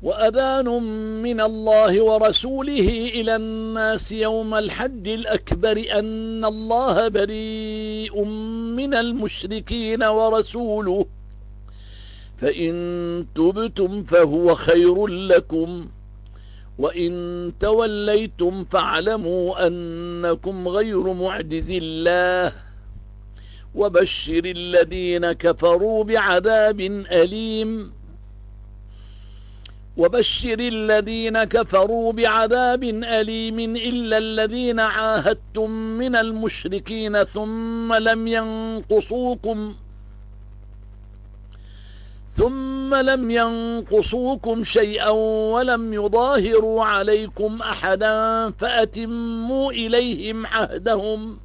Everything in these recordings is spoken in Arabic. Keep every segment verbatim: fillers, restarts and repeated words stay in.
وأذان من الله ورسوله إلى الناس يوم الحج الأكبر أن الله بريء من المشركين ورسوله فإن تبتم فهو خير لكم وإن توليتم فاعلموا أنكم غير معجز الله وبشر الذين كفروا بعذاب أليم وبشر الذين كفروا بعذاب أليم إلا الذين عاهدتم من المشركين ثم لم ينقصوكم ثم لم ينقصوكم شيئا ولم يظاهروا عليكم أحدا فأتموا إليهم عهدهم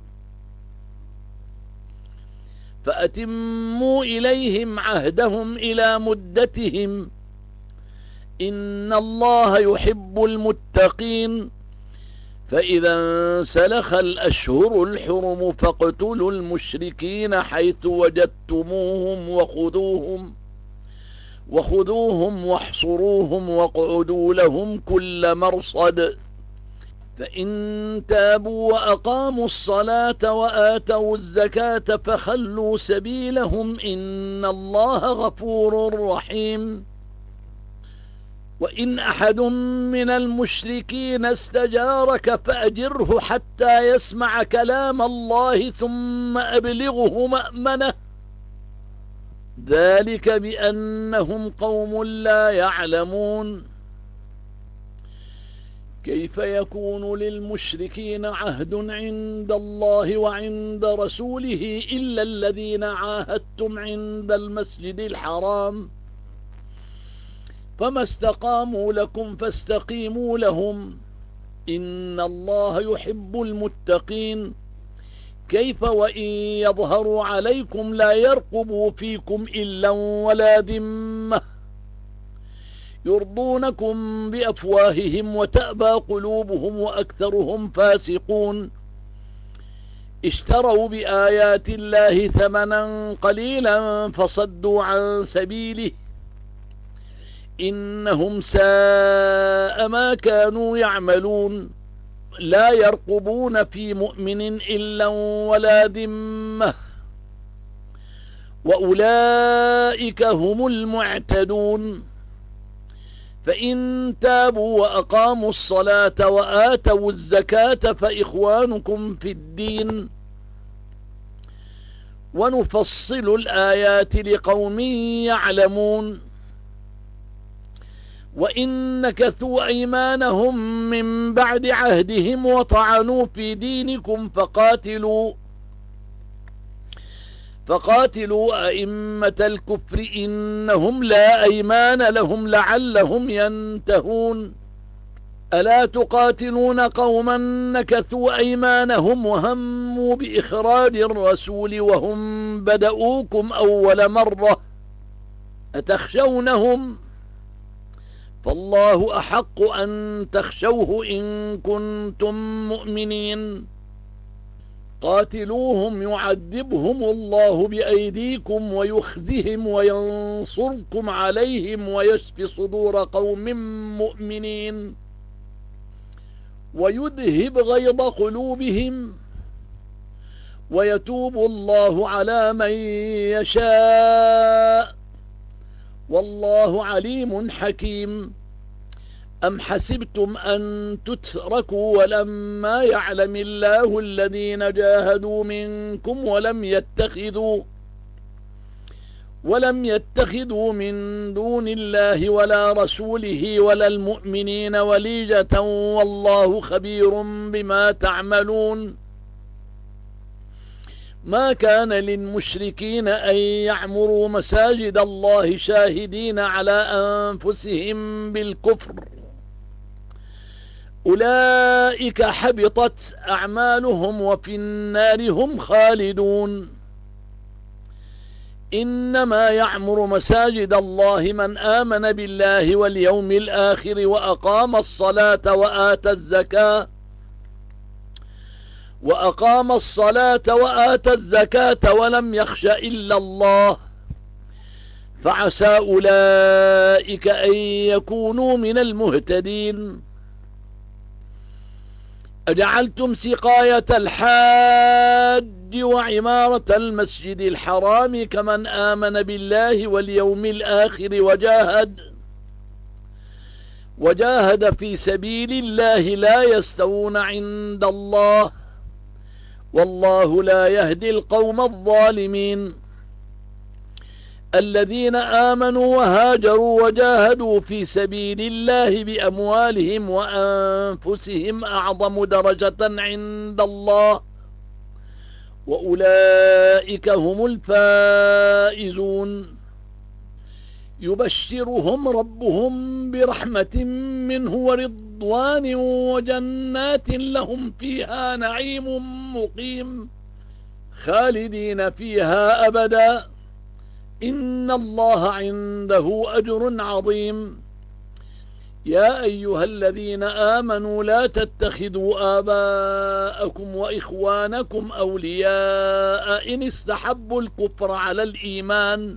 فأتموا إليهم عهدهم إلى مدتهم إن الله يحب المتقين فإذا انسلخ الأشهر الحرم فاقتلوا المشركين حيث وجدتموهم وخذوهم وخذوهم واحصروهم واقعدوا لهم كل مرصد فإن تابوا وأقاموا الصلاة وآتوا الزكاة فخلوا سبيلهم إن الله غفور رحيم وإن أحد من المشركين استجارك فأجره حتى يسمع كلام الله ثم أبلغه مأمنه ذلك بأنهم قوم لا يعلمون كيف يكون للمشركين عهد عند الله وعند رسوله إلا الذين عاهدتم عند المسجد الحرام فما استقاموا لكم فاستقيموا لهم إن الله يحب المتقين كيف وإن يظهروا عليكم لا يرقبوا فيكم إلا ولا ذمة يرضونكم بأفواههم وتأبى قلوبهم وأكثرهم فاسقون اشتروا بآيات الله ثمنا قليلا فصدوا عن سبيله إنهم ساء ما كانوا يعملون لا يرقبون في مؤمن إلا ولا ذمة وأولئك هم المعتدون فإن تابوا وأقاموا الصلاة وآتوا الزكاة فإخوانكم في الدين ونفصل الآيات لقوم يعلمون وإن نكثوا أيمانهم من بعد عهدهم وطعنوا في دينكم فقاتلوا فقاتلوا أئمة الكفر إنهم لا أيمان لهم لعلهم ينتهون ألا تقاتلون قوما نكثوا أيمانهم وهموا بإخراج الرسول وهم بدؤوكم أول مرة أتخشونهم فالله أحق أن تخشوه إن كنتم مؤمنين قاتلوهم يعذبهم الله بأيديكم ويخزهم وينصركم عليهم ويشفي صدور قوم مؤمنين ويذهب غيظ قلوبهم ويتوب الله على من يشاء والله عليم حكيم أم حسبتم أن تتركوا ولما يعلم الله الذين جاهدوا منكم ولم يتخذوا ولم يتخذوا من دون الله ولا رسوله ولا المؤمنين وليجة والله خبير بما تعملون ما كان للمشركين أن يعمروا مساجد الله شاهدين على أنفسهم بالكفر أولئك حبطت أعمالهم وفي النار هم خالدون إنما يعمر مساجد الله من آمن بالله واليوم الآخر وأقام الصلاة وآتى الزكاة وأقام الصلاة وآتى الزكاة ولم يخش إلا الله فعسى أولئك أن يكونوا من المهتدين. أجعلتم سقاية الحاج وعمارة المسجد الحرام كمن آمن بالله واليوم الآخر وجاهد وجاهد في سبيل الله لا يستوون عند الله والله لا يهدي القوم الظالمين. الذين آمنوا وهاجروا وجاهدوا في سبيل الله بأموالهم وأنفسهم أعظم درجة عند الله وأولئك هم الفائزون. يبشرهم ربهم برحمة منه ورضوان وجنات لهم فيها نعيم مقيم خالدين فيها أبدا إن الله عنده أجر عظيم. يا أيها الذين آمنوا لا تتخذوا آباءكم وإخوانكم أولياء إن استحبوا الكفر على الإيمان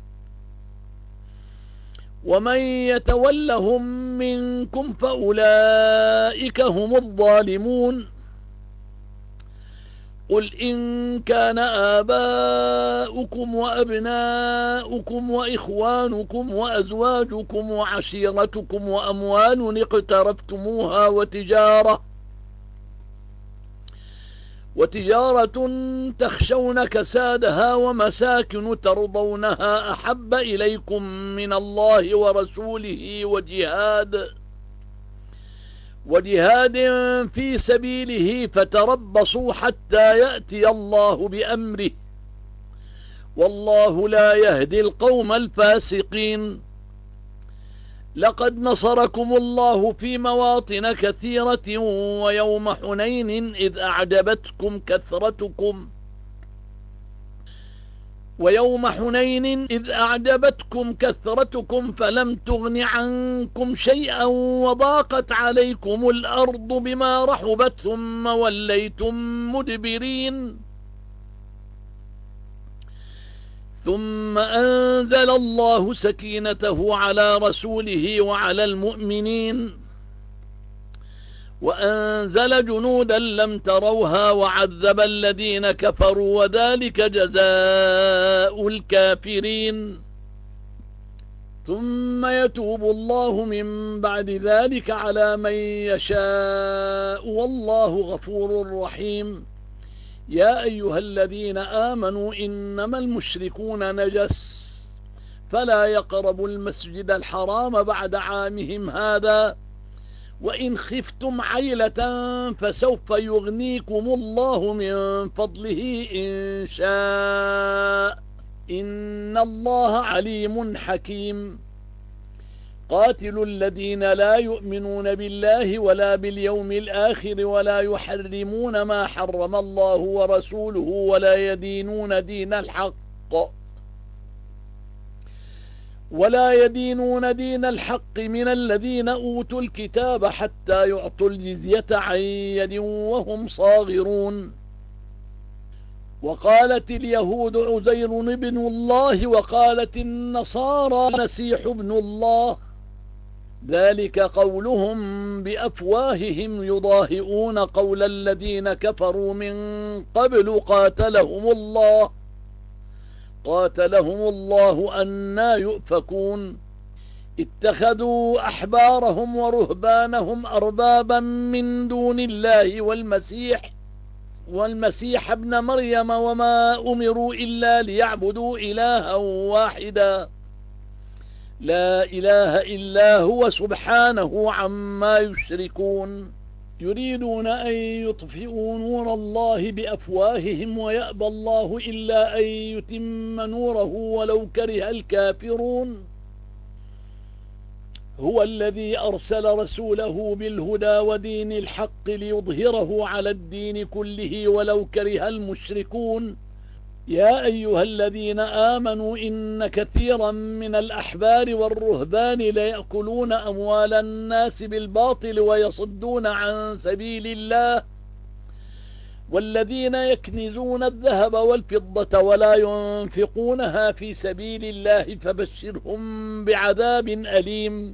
ومن يتولهم منكم فأولئك هم الظالمون. قل إن كان آباؤكم وأبناؤكم وإخوانكم وأزواجكم وعشيرتكم وأموال اقترفتموها وتجارة وتجارة تخشون كسادها ومساكن ترضونها أحب إليكم من الله ورسوله وجهاد وجهاد في سبيله فتربصوا حتى يأتي الله بأمره والله لا يهدي القوم الفاسقين. لقد نصركم الله في مواطن كثيرة ويوم حنين إذ أعجبتكم كثرتكم ويوم حنين إذ أعجبتكم كثرتكم فلم تغن عنكم شيئا وضاقت عليكم الأرض بما رحبت ثم وليتم مدبرين ثم أنزل الله سكينته على رسوله وعلى المؤمنين وأنزل جنودا لم تروها وعذب الذين كفروا وذلك جزاء الكافرين. ثم يتوب الله من بعد ذلك على من يشاء والله غفور رحيم. يا أيها الذين آمنوا إنما المشركون نجس فلا يقربوا المسجد الحرام بعد عامهم هذا وإن خفتم عيلة فسوف يغنيكم الله من فضله إن شاء إن الله عليم حكيم. قاتلوا الذين لا يؤمنون بالله ولا باليوم الآخر ولا يحرمون ما حرم الله ورسوله ولا يدينون دين الحق ولا يدينون دين الحق من الذين أوتوا الكتاب حتى يعطوا الجزية عن يد وهم صاغرون. وقالت اليهود عزير ابن الله وقالت النصارى مسيح ابن الله ذلك قولهم بأفواههم يضاهئون قول الذين كفروا من قبل قاتلهم الله قاتلهم الله أنى يؤفكون. اتخذوا أحبارهم ورهبانهم أربابا من دون الله والمسيح والمسيح ابن مريم وما أمروا إلا ليعبدوا إلها واحدا لا إله إلا هو سبحانه عما يشركون. يريدون أن يطفئوا نور الله بأفواههم ويأبى الله إلا أن يتم نوره ولو كره الكافرون. هو الذي أرسل رسوله بالهدى ودين الحق ليظهره على الدين كله ولو كره المشركون. يا أيها الذين آمنوا إن كثيرا من الأحبار والرهبان ليأكلون أموال الناس بالباطل ويصدون عن سبيل الله والذين يكنزون الذهب والفضة ولا ينفقونها في سبيل الله فبشرهم بعذاب أليم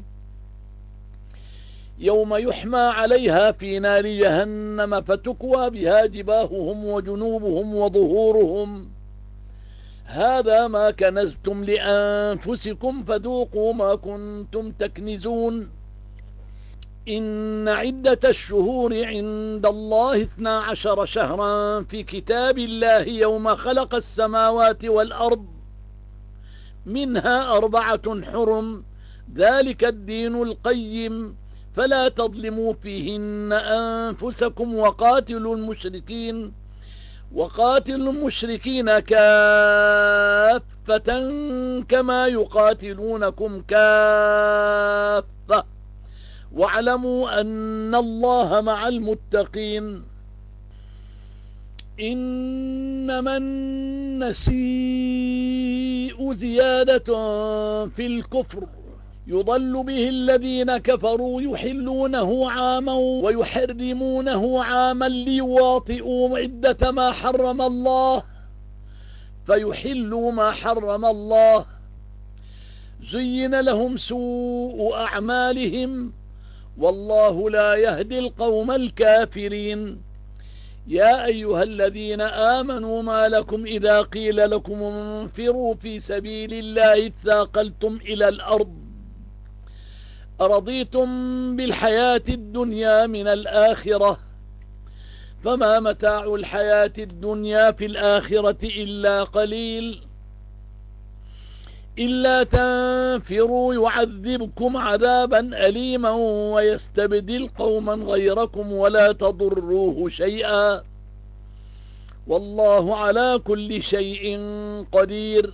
يوم يحمى عليها في نار جهنم فتكوى بها جباههم وجنوبهم وظهورهم هذا ما كنزتم لأنفسكم فذوقوا ما كنتم تكنزون إن عدة الشهور عند الله اثنا عشر شهرا في كتاب الله يوم خلق السماوات والأرض منها أربعة حرم ذلك الدين القيم فلا تظلموا فيهن أنفسكم وقاتلوا المشركين وقاتلوا المشركين كافة كما يقاتلونكم كافة واعلموا أن الله مع المتقين إنما النسيء زيادة في الكفر يضل به الذين كفروا يحلونه عاما ويحرمونه عاما ليواطئوا عدة ما حرم الله فيحلوا ما حرم الله زين لهم سوء أعمالهم والله لا يهدي القوم الكافرين يا أيها الذين آمنوا ما لكم إذا قيل لكم انفروا في سبيل الله اثاقلتم إلى الأرض أرضيتم بالحياة الدنيا من الآخرة فما متاع الحياة الدنيا في الآخرة إلا قليل إلا تنفروا يعذبكم عذابا أليما ويستبدل قوما غيركم ولا تضروه شيئا والله على كل شيء قدير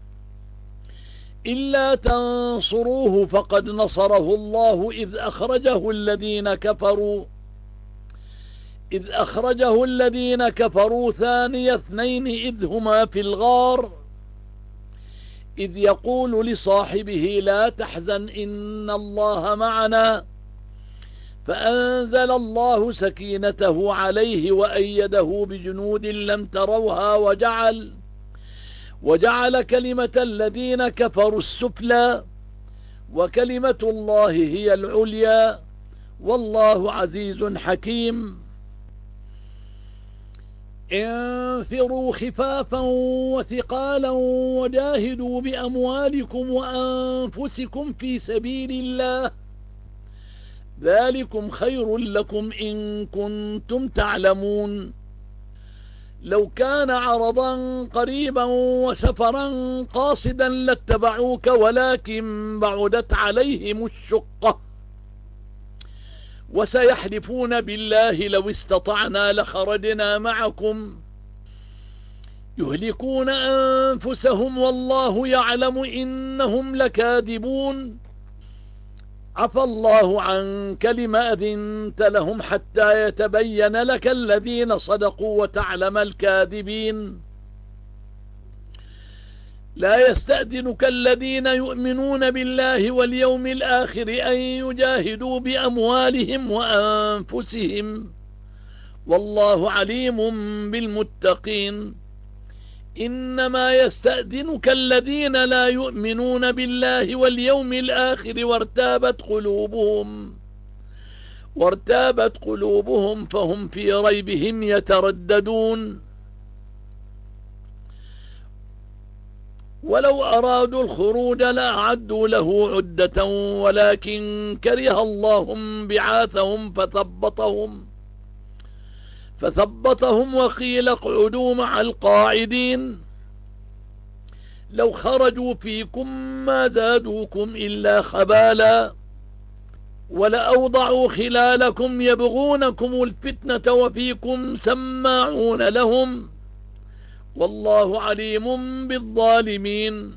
إلا تنصروه فقد نصره الله إذ أخرجه الذين كفروا إذ أخرجه الذين كفروا ثاني اثنين إذ هما في الغار إذ يقول لصاحبه لا تحزن إن الله معنا فأنزل الله سكينته عليه وأيده بجنود لم تروها وجعل وجعل كلمة الذين كفروا السفلى وكلمة الله هي العليا والله عزيز حكيم انفروا خفافا وثقالا وجاهدوا بأموالكم وأنفسكم في سبيل الله ذلكم خير لكم إن كنتم تعلمون لو كان عرضا قريبا وسفرا قاصدا لاتبعوك ولكن بعدت عليهم الشقة وسيحلفون بالله لو استطعنا لخرجنا معكم يهلكون أنفسهم والله يعلم إنهم لكاذبون عفى الله عنك لما أذنت لهم حتى يتبين لك الذين صدقوا وتعلم الكاذبين لا يستأذنك الذين يؤمنون بالله واليوم الآخر أن يجاهدوا بأموالهم وأنفسهم والله عليم بالمتقين إنما يستأذنك الذين لا يؤمنون بالله واليوم الآخر وارتابت قلوبهم وارتابت قلوبهم فهم في ريبهم يترددون ولو أرادوا الخروج لأعدوا له عدة ولكن كره الله بعاثهم فثبطهم فثبطهم وقيل اقعدوا مع القاعدين لو خرجوا فيكم ما زادوكم إلا خبالا ولأوضعوا خلالكم يبغونكم الفتنة وفيكم سماعون لهم والله عليم بالظالمين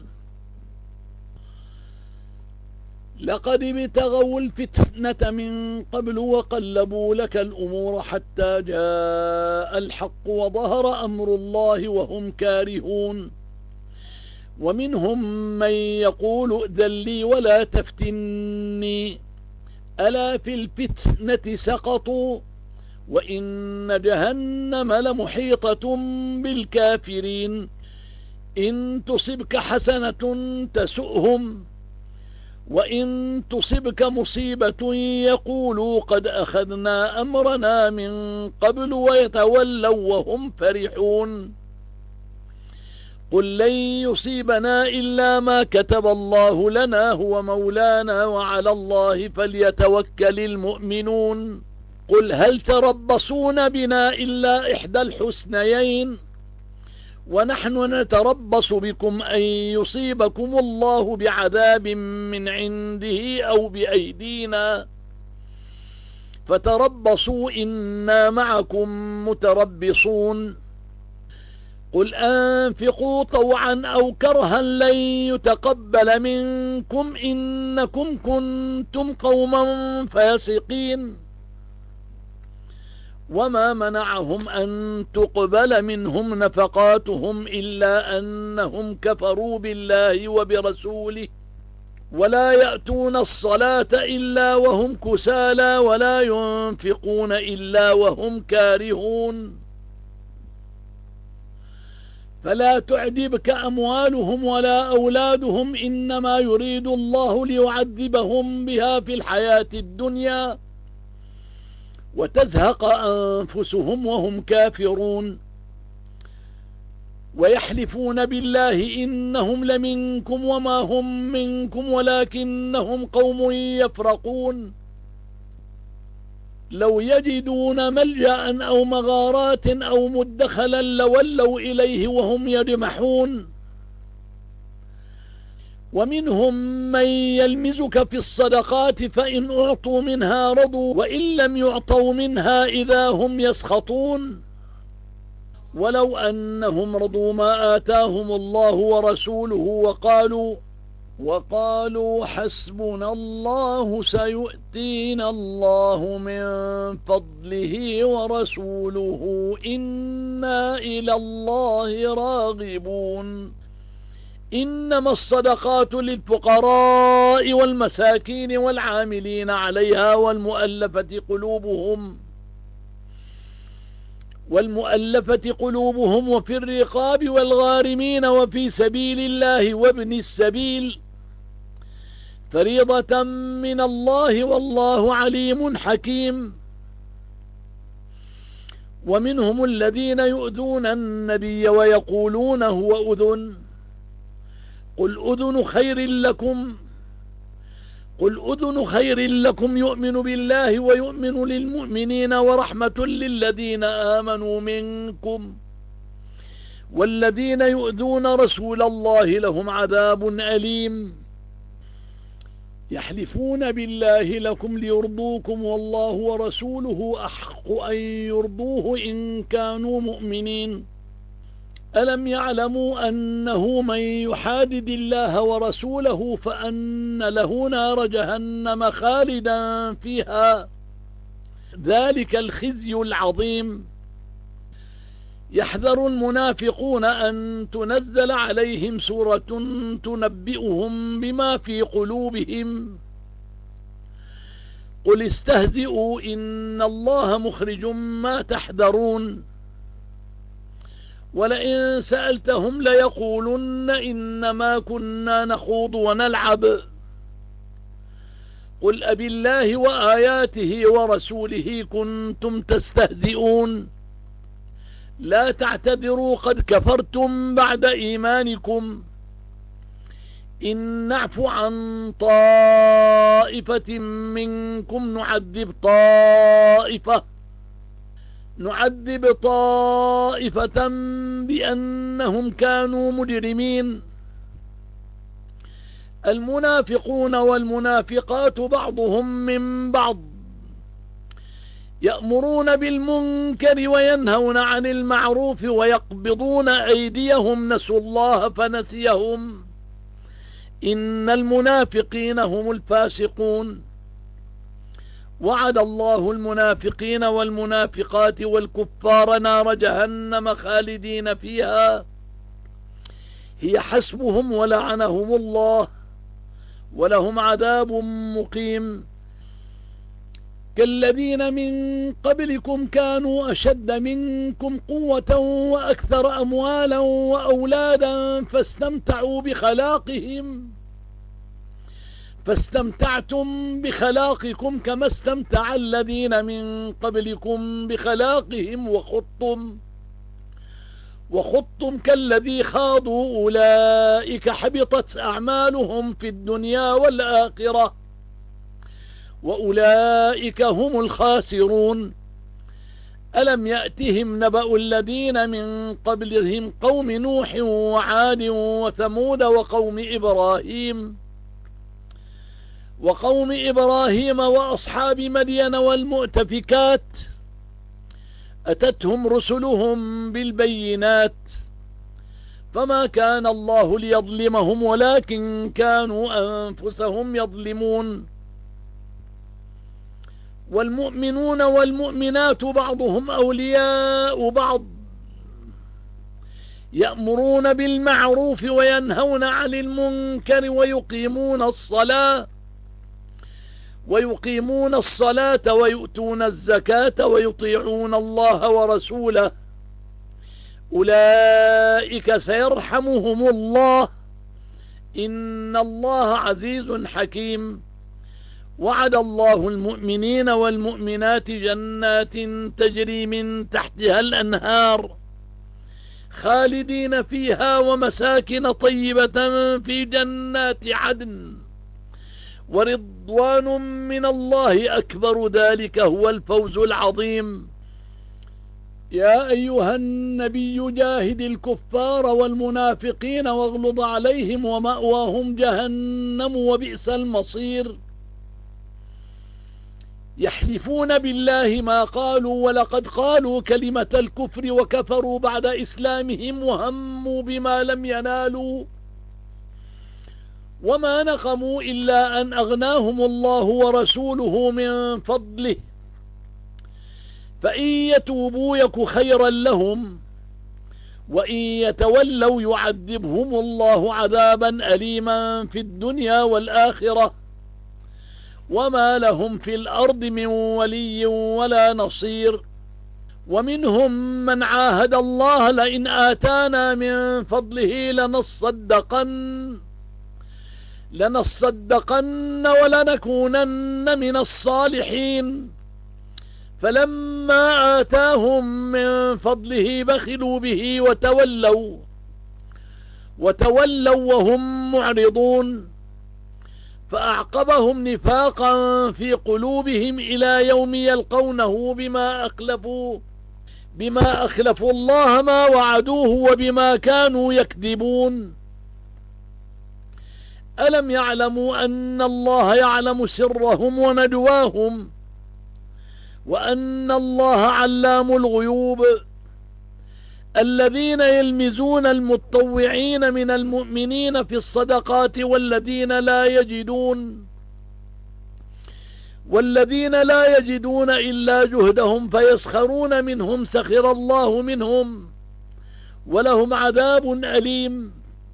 لقد ابتغوا الفتنة من قبل وقلبوا لك الأمور حتى جاء الحق وظهر أمر الله وهم كارهون ومنهم من يقول ائذن لي ولا تفتني ألا في الفتنة سقطوا وإن جهنم لمحيطة بالكافرين إن تصبك حسنة تسؤهم وإن تصبك مصيبة يقولوا قد أخذنا أمرنا من قبل ويتولوا وهم فرحون قل لن يصيبنا إلا ما كتب الله لنا هو مولانا وعلى الله فليتوكل المؤمنون قل هل تربصون بنا إلا إحدى الحسنيين ونحن نتربص بكم أن يصيبكم الله بعذاب من عنده أو بأيدينا فتربصوا إنا معكم متربصون قل أنفقوا طوعا أو كرها لن يتقبل منكم إنكم كنتم قوما فاسقين وما منعهم أن تقبل منهم نفقاتهم إلا أنهم كفروا بالله وبرسوله ولا يأتون الصلاة إلا وهم كسالى ولا ينفقون إلا وهم كارهون فلا تعجبك أموالهم ولا أولادهم إنما يريد الله ليعذبهم بها في الحياة الدنيا وتزهق أنفسهم وهم كافرون ويحلفون بالله إنهم لمنكم وما هم منكم ولكنهم قوم يفرقون لو يجدون ملجأ أو مغارات أو مدخلا لولوا إليه وهم يجمحون ومنهم من يلمزك في الصدقات فإن أعطوا منها رضوا وإن لم يعطوا منها إذا هم يسخطون ولو أنهم رضوا ما آتاهم الله ورسوله وقالوا وقالوا حسبنا الله سيؤتينا الله من فضله ورسوله إنا إلى الله راغبون إنما الصدقات للفقراء والمساكين والعاملين عليها والمؤلفة قلوبهم والمؤلفة قلوبهم وفي الرقاب والغارمين وفي سبيل الله وابن السبيل فريضة من الله والله عليم حكيم ومنهم الذين يؤذون النبي ويقولون هو أذن قل أذن خير لكم قل أذن خير لكم يؤمن بالله ويؤمن للمؤمنين ورحمة للذين آمنوا منكم والذين يؤذون رسول الله لهم عذاب أليم يحلفون بالله لكم ليرضوكم والله ورسوله أحق أن يرضوه إن كانوا مؤمنين ألم يعلموا أنه من يحادد الله ورسوله فأن له نار جهنم خالدا فيها ذلك الخزي العظيم يحذر المنافقون أن تنزل عليهم سورة تنبئهم بما في قلوبهم قل استهزئوا إن الله مخرج ما تحذرون ولئن سألتهم ليقولن إنما كنا نخوض ونلعب قل أبالله وآياته ورسوله كنتم تستهزئون لا تعتذروا قد كفرتم بعد إيمانكم إن نعف عن طائفة منكم نعذب طائفة نعذب طائفة بأنهم كانوا مجرمين المنافقون والمنافقات بعضهم من بعض يأمرون بالمنكر وينهون عن المعروف ويقبضون أيديهم نسوا الله فنسيهم إن المنافقين هم الفاسقون وعد الله المنافقين والمنافقات والكفار نار جهنم خالدين فيها هي حسبهم ولعنهم الله ولهم عذاب مقيم كالذين من قبلكم كانوا أشد منكم قوة وأكثر أموالا وأولادا فاستمتعوا بخلاقهم فاستمتعتم بخلاقكم كما استمتع الذين من قبلكم بخلاقهم وخضتم وخضتم كالذي خاضوا أولئك حبطت أعمالهم في الدنيا والآخرة وأولئك هم الخاسرون. ألم يأتهم نبأ الذين من قبلهم قوم نوح وعاد وثمود وقوم إبراهيم وقوم إبراهيم وأصحاب مدين والمؤتفكات أتتهم رسلهم بالبينات فما كان الله ليظلمهم ولكن كانوا أنفسهم يظلمون. والمؤمنون والمؤمنات بعضهم أولياء بعض يأمرون بالمعروف وينهون عن المنكر ويقيمون الصلاة ويقيمون الصلاة ويؤتون الزكاة ويطيعون الله ورسوله أولئك سيرحمهم الله إن الله عزيز حكيم. وعد الله المؤمنين والمؤمنات جنات تجري من تحتها الأنهار خالدين فيها ومساكن طيبة في جنات عدن ورضوان من الله أكبر ذلك هو الفوز العظيم. يا أيها النبي جاهد الكفار والمنافقين واغلظ عليهم ومأواهم جهنم وبئس المصير. يحلفون بالله ما قالوا ولقد قالوا كلمة الكفر وكفروا بعد إسلامهم وهموا بما لم ينالوا وما نقموا إلا أن أغناهم الله ورسوله من فضله فإن يتوبوا يك خيرا لهم وإن يتولوا يعذبهم الله عذابا أليما في الدنيا والآخرة وما لهم في الأرض من ولي ولا نصير. ومنهم من عاهد الله لئن آتانا من فضله لنصدقن لنصدقن ولنكونن من الصالحين فلما آتاهم من فضله بخلوا به وتولوا وتولوا وهم معرضون فأعقبهم نفاقا في قلوبهم إلى يوم يلقونه بما أخلفوا بما أخلفوا الله ما وعدوه وبما كانوا يكذبون. ألم يعلموا أن الله يعلم سرهم ونجواهم وأن الله علام الغيوب. الذين يلمزون المتطوعين من المؤمنين في الصدقات والذين لا يجدون والذين لا يجدون إلا جهدهم فيسخرون منهم سخر الله منهم ولهم عذاب أليم.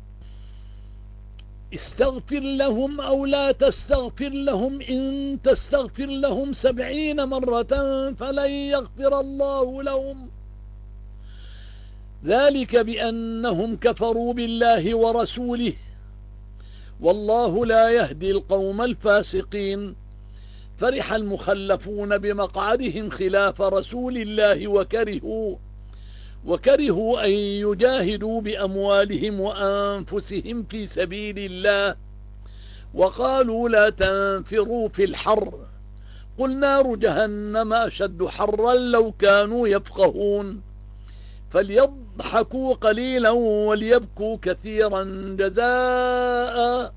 استغفر لهم أو لا تستغفر لهم إن تستغفر لهم سبعين مرة فلن يغفر الله لهم ذلك بأنهم كفروا بالله ورسوله والله لا يهدي القوم الفاسقين. فرح المخلفون بمقعدهم خلاف رسول الله وكرهوا وكرهوا أن يجاهدوا بأموالهم وأنفسهم في سبيل الله وقالوا لا تنفروا في الحر قل نار جهنم أشد حرا لو كانوا يفقهون. فليضحكوا قليلا وليبكوا كثيرا جزاء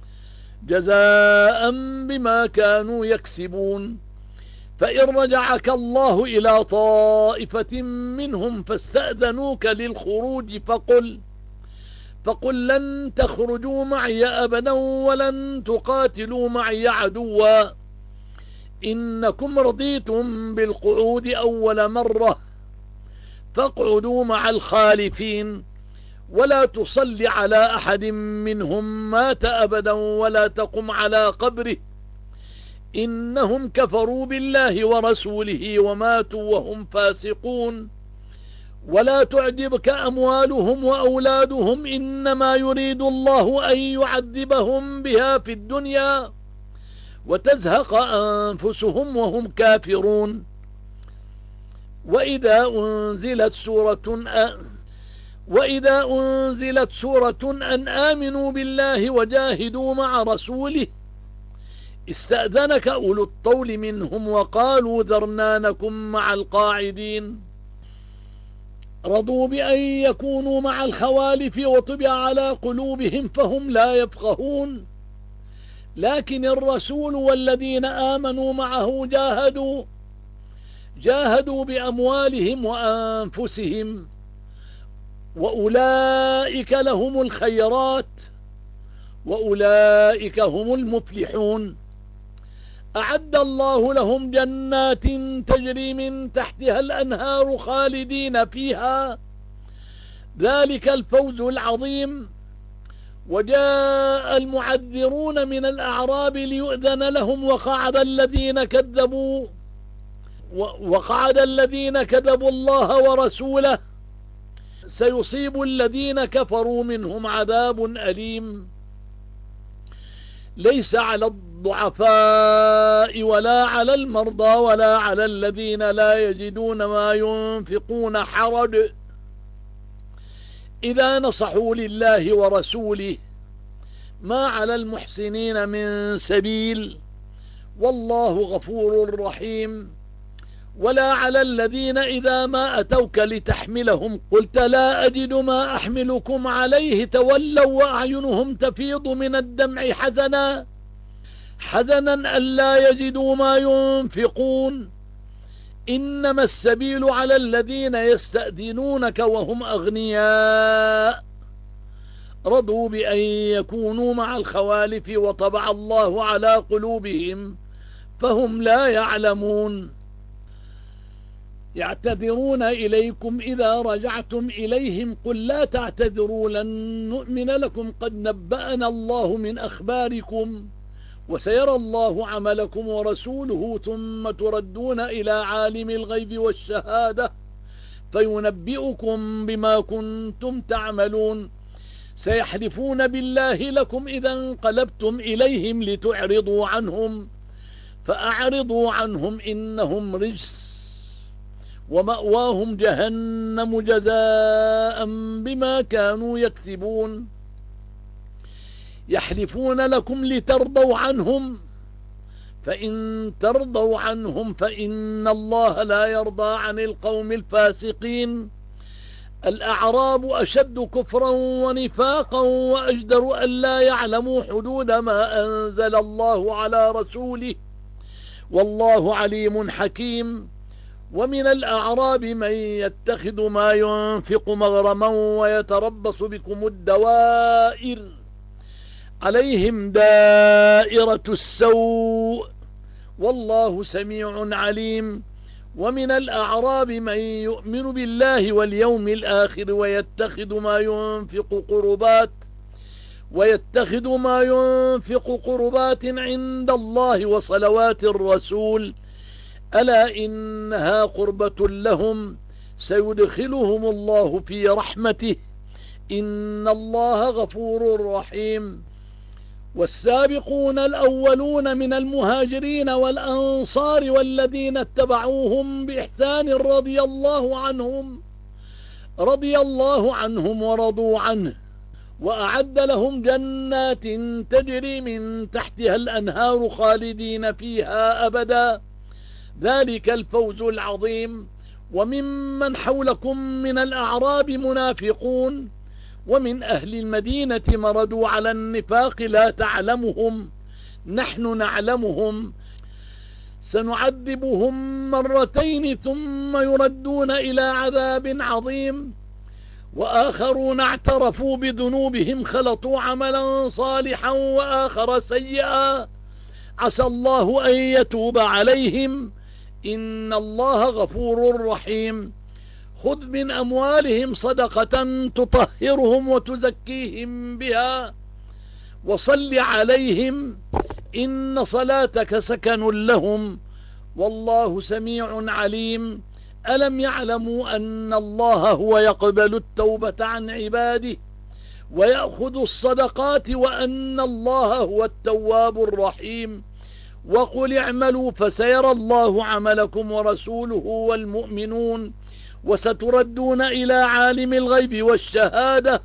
جزاء بما كانوا يكسبون. فإن رجعك الله إلى طائفة منهم فاستأذنوك للخروج فقل فقل لن تخرجوا معي أبدا ولن تقاتلوا معي عدوا إنكم رضيتم بالقعود أول مرة فاقعدوا مع الخالفين ولا تصل على أحد منهم مات أبدا ولا تقم على قبره إنهم كفروا بالله ورسوله وماتوا وهم فاسقون. ولا تعجبك أموالهم وأولادهم إنما يريد الله أن يعذبهم بها في الدنيا وتزهق أنفسهم وهم كافرون. وإذا أنزلت سورة وإذا أنزلت سورة أن آمنوا بالله وجاهدوا مع رسوله استأذنك أولو الطول منهم وقالوا ذرنا نكن مع القاعدين. رضوا بأن يكونوا مع الخوالف وطبع على قلوبهم فهم لا يفقهون. لكن الرسول والذين آمنوا معه جاهدوا جاهدوا بأموالهم وأنفسهم وأولئك لهم الخيرات وأولئك هم المفلحون. أعد الله لهم جنات تجري من تحتها الأنهار خالدين فيها ذلك الفوز العظيم. وجاء المعذرون من الأعراب ليؤذن لهم وقعد الذين كذبوا وقعد الذين كذبوا الله ورسوله سيصيب الذين كفروا منهم عذاب أليم. ليس على الضعفاء ولا على المرضى ولا على الذين لا يجدون ما ينفقون حرج إذا نصحوا لله ورسوله ما على المحسنين من سبيل والله غفور رحيم. ولا على الذين إذا ما أتوك لتحملهم قلت لا أجد ما أحملكم عليه تولوا وأعينهم تفيض من الدمع حزنا حزنا ألا يجدوا ما ينفقون. إنما السبيل على الذين يستأذنونك وهم أغنياء رضوا بأن يكونوا مع الخوالف وطبع الله على قلوبهم فهم لا يعلمون. يعتذرون إليكم إذا رجعتم إليهم قل لا تعتذروا لن نؤمن لكم قد نبأنا الله من أخباركم وسيرى الله عملكم ورسوله ثم تردون إلى عالم الغيب والشهادة فينبئكم بما كنتم تعملون. سيحلفون بالله لكم إذا انقلبتم إليهم لتعرضوا عنهم فأعرضوا عنهم إنهم رجس ومأواهم جهنم جزاء بما كانوا يكسبون. يحلفون لكم لترضوا عنهم فإن ترضوا عنهم فإن الله لا يرضى عن القوم الفاسقين. الأعراب أشد كفرا ونفاقا وأجدر ألا يعلموا حدود ما أنزل الله على رسوله والله عليم حكيم. ومن الأعراب من يتخذ ما ينفق مغرما ويتربص بكم الدوائر عليهم دائرة السوء والله سميع عليم. ومن الأعراب من يؤمن بالله واليوم الآخر ويتخذ ما ينفق قربات ويتخذ ما ينفق قربات عند الله وصلوات الرسول ألا إنها قربة لهم سيدخلهم الله في رحمته إن الله غفور رحيم. والسابقون الأولون من المهاجرين والأنصار والذين اتبعوهم بإحسان رضي الله عنهم رضي الله عنهم ورضوا عنه وأعد لهم جنات تجري من تحتها الأنهار خالدين فيها أبدا ذلك الفوز العظيم. وممن حولكم من الأعراب منافقون ومن أهل المدينة مردوا على النفاق لا تعلمهم نحن نعلمهم سنعذبهم مرتين ثم يردون إلى عذاب عظيم. وآخرون اعترفوا بذنوبهم خلطوا عملا صالحا وآخر سيئا عسى الله أن يتوب عليهم إن الله غفور رحيم. خذ من أموالهم صدقة تطهرهم وتزكيهم بها وصل عليهم إن صلاتك سكن لهم والله سميع عليم. ألم يعلموا أن الله هو يقبل التوبة عن عباده ويأخذ الصدقات وأن الله هو التواب الرحيم. وقل اعملوا فسيرى الله عملكم ورسوله والمؤمنون وستردون إلى عالم الغيب والشهادة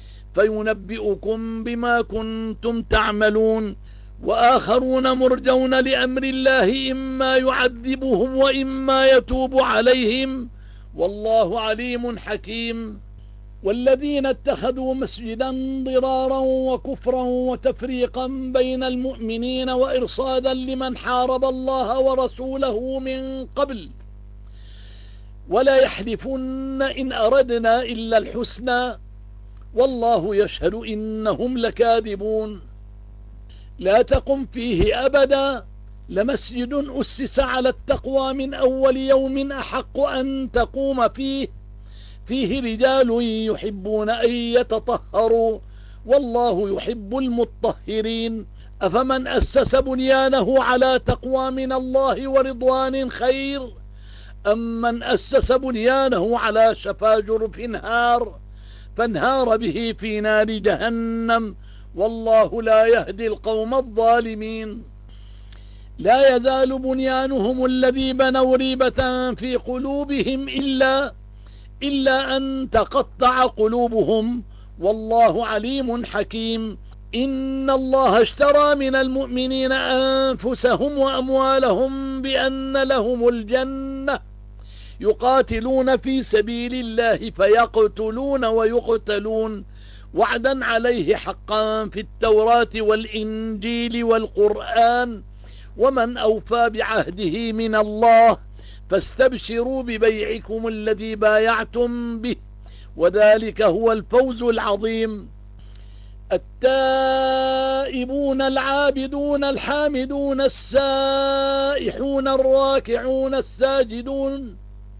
فينبئكم بما كنتم تعملون. وآخرون مرجون لأمر الله إما يعذبهم وإما يتوب عليهم والله عليم حكيم. والذين اتخذوا مسجدا ضرارا وكفرا وتفريقا بين المؤمنين وإرصادا لمن حارب الله ورسوله من قبل ولا يحلفن إن أردنا إلا الحسنى والله يشهد إنهم لكاذبون. لا تقم فيه أبدا لمسجد أسس على التقوى من أول يوم أحق أن تقوم فيه فيه رجال يحبون أن يتطهروا والله يحب المطهرين. أفمن أسس بنيانه على تقوى من الله ورضوان خير أم من أسس بنيانه على شفا جرف هار فانهار به في نار جهنم والله لا يهدي القوم الظالمين. لا يزال بنيانهم الذي بنوا ريبة في قلوبهم إلا إلا أن تقطع قلوبهم والله عليم حكيم. إن الله اشترى من المؤمنين أنفسهم وأموالهم بأن لهم الجنة يقاتلون في سبيل الله فيقتلون ويقتلون وعدا عليه حقا في التوراة والإنجيل والقرآن ومن أوفى بعهده من الله فاستبشروا ببيعكم الذي بايعتم به وذلك هو الفوز العظيم. التائبون العابدون الحامدون السائحون الراكعون الساجدون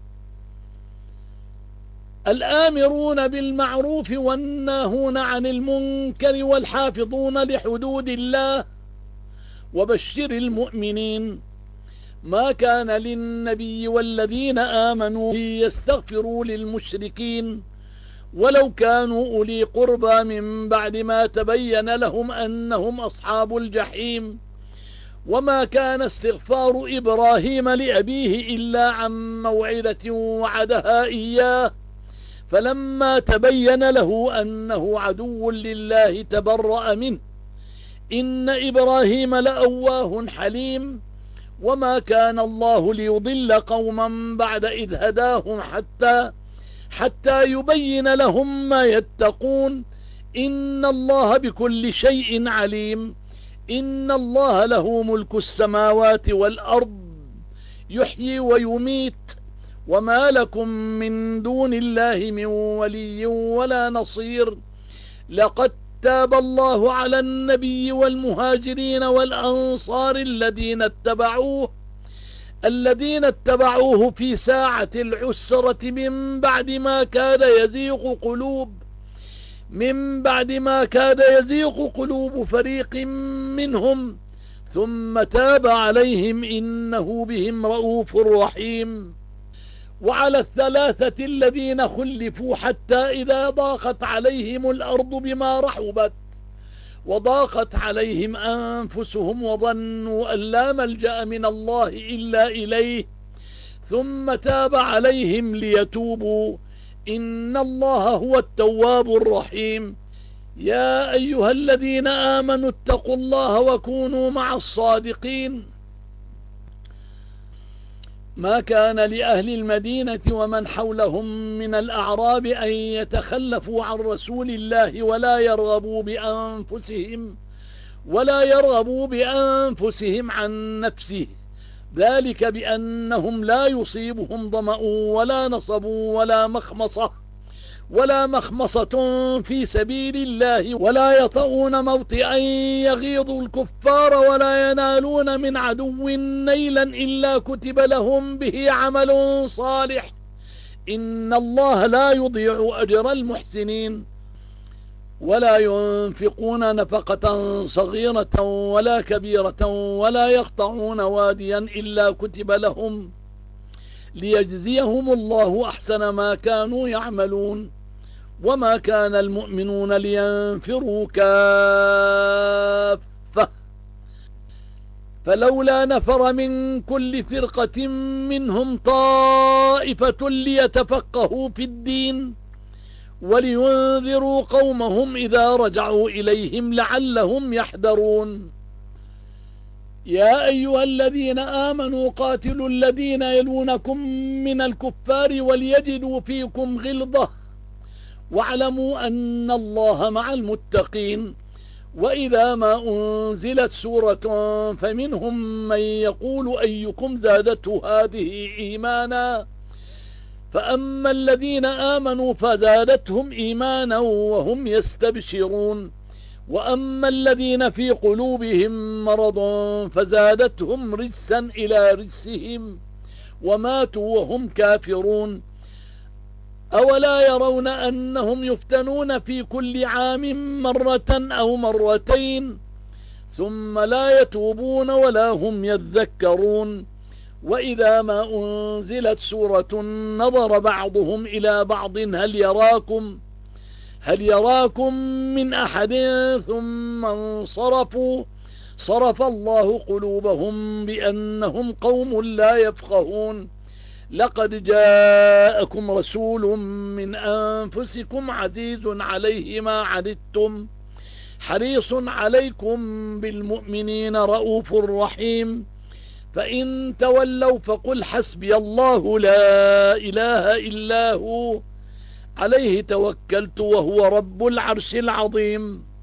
الآمرون بالمعروف والناهون عن المنكر والحافظون لحدود الله وبشر المؤمنين. ما كان للنبي والذين آمنوا يستغفروا للمشركين ولو كانوا أولي قربى من بعد ما تبين لهم أنهم أصحاب الجحيم. وما كان استغفار إبراهيم لأبيه إلا عن موعدة وعدها إياه فلما تبين له أنه عدو لله تبرأ منه إن إبراهيم لأواه حليم. وما كان الله ليضل قوما بعد إذ هداهم حتى حتى يبين لهم ما يتقون إن الله بكل شيء عليم. إن الله له ملك السماوات والأرض يحيي ويميت وما لكم من دون الله من ولي ولا نصير. لقد تاب الله على النبي والمهاجرين والأنصار الذين اتبعوه الذين اتبعوه في ساعة العسرة من بعد ما كاد يزيغ قلوب من بعد ما كاد يزيغ قلوب فريق منهم ثم تاب عليهم إنه بهم رؤوف رحيم. وعلى الثلاثة الذين خلفوا حتى إذا ضاقت عليهم الأرض بما رحبت وضاقت عليهم أنفسهم وظنوا أن لا ملجأ من الله إلا إليه ثم تاب عليهم ليتوبوا إن الله هو التواب الرحيم. يا أيها الذين آمنوا اتقوا الله وكونوا مع الصادقين. ما كان لأهل المدينة ومن حولهم من الأعراب أن يتخلفوا عن رسول الله ولا يرغبوا بأنفسهم ولا يرغبوا بأنفسهم عن نفسه ذلك بأنهم لا يصيبهم ظمأ ولا نصب ولا مخمصة ولا مخمصة في سبيل الله ولا يطؤون موطئا يغيظ الكفار ولا ينالون من عدو نيلا إلا كتب لهم به عمل صالح إن الله لا يضيع أجر المحسنين. ولا ينفقون نفقة صغيرة ولا كبيرة ولا يقطعون واديا إلا كتب لهم ليجزيهم الله أحسن ما كانوا يعملون. وما كان المؤمنون لينفروا كافة فلولا نفر من كل فرقة منهم طائفة ليتفقهوا في الدين ولينذروا قومهم إذا رجعوا إليهم لعلهم يحذرون. يا أيها الذين آمنوا قاتلوا الذين يلونكم من الكفار وليجدوا فيكم غلظة واعلموا أن الله مع المتقين. وإذا ما أنزلت سورة فمنهم من يقول أيكم زادته هذه إيمانا فأما الذين آمنوا فزادتهم إيمانا وهم يستبشرون وأما الذين في قلوبهم مرض فزادتهم رجسا إلى رجسهم وماتوا وهم كافرون. أولا يرون أنهم يفتنون في كل عام مرة أو مرتين ثم لا يتوبون ولا هم يذكرون. وإذا ما أنزلت سورة نظر بعضهم إلى بعض هل يراكم هل يراكم من أحد ثم انصرفوا صرف الله قلوبهم بأنهم قوم لا يفقهون. لقد جاءكم رسول من أنفسكم عزيز عليه ما عنتم حريص عليكم بالمؤمنين رؤوف رحيم. فإن تولوا فقل حسبي الله لا إله إلا هو عليه توكلت وهو رب العرش العظيم.